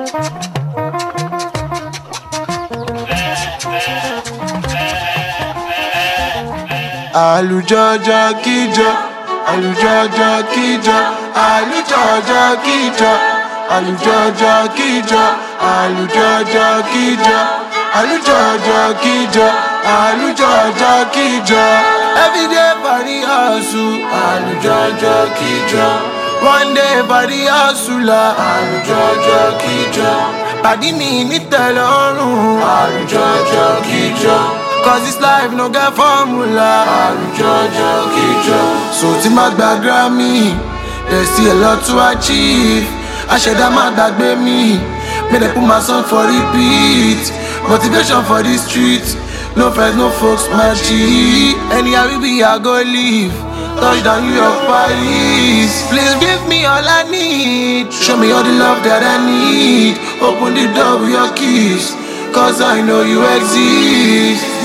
Àlùjọjọ kíjọ, àlùjọjọ kíjọ, àlùjọjọ kíjọ, àlùjọjọ kíjọ, àlùjọjọ kíjọ, àlùjọjọ kíjọ, àlùjọjọ kíjọ. Every day for the hustle, àlùjọjọ kíjọ. One day for the hustler, àlùjọjọ kíjọ. Pàdí mi nítẹ̀lọ́rùn, àlùjọjọ kíjọ. Cause this life no get formula, àlùjọjọ kíjọ. So tí má gba Grammy, there's still a lot to achieve. Àṣẹ̀dá má gbàgbé mi, may they put my song for repeat. Motivation for the street, no friends, no folks, my G. Anyhow we be, I go live. Touchdown New York, Paris. Please give me all I need. Show me all the love that I need. Open the door with your keys, cause I know you exist.